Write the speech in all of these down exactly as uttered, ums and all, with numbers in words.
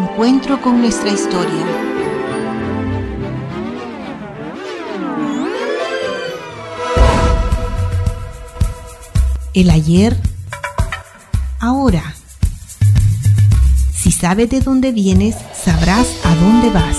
encuentro con nuestra historia. El ayer, ahora. Si sabes de dónde vienes, sabrás a dónde vas.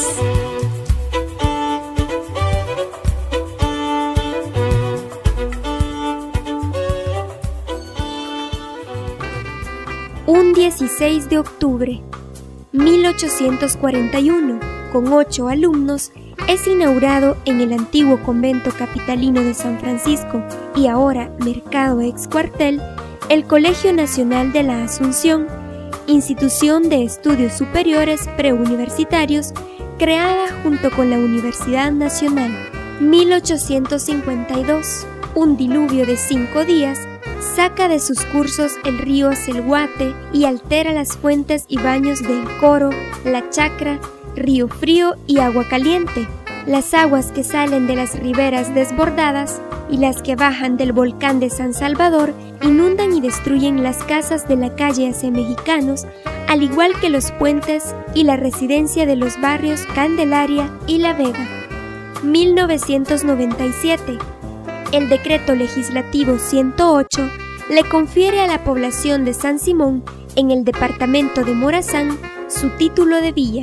Un dieciséis de octubre, mil ochocientos cuarenta y uno, con ocho alumnos, es inaugurado en el antiguo convento capitalino de San Francisco y ahora Mercado Ex Cuartel, el Colegio Nacional de la Asunción, institución de estudios superiores preuniversitarios creada junto con la Universidad Nacional. mil ochocientos cincuenta y dos, un diluvio de cinco días saca de sus cursos el río Selguate y altera las fuentes y baños del Coro, La Chacra, Río Frío y Agua Caliente. Las aguas que salen de las riberas desbordadas y las que bajan del volcán de San Salvador inundan y destruyen las casas de la calle Hace Mexicanos, al igual que los puentes y la residencia de los barrios Candelaria y La Vega. mil novecientos noventa y siete. El decreto legislativo ciento ocho le confiere a la población de San Simón, en el departamento de Morazán, su título de villa.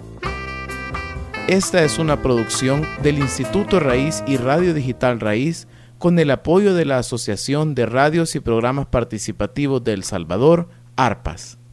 Esta es una producción del Instituto Raíz y Radio Digital Raíz con el apoyo de la Asociación de Radios y Programas Participativos de El Salvador, ARPAS.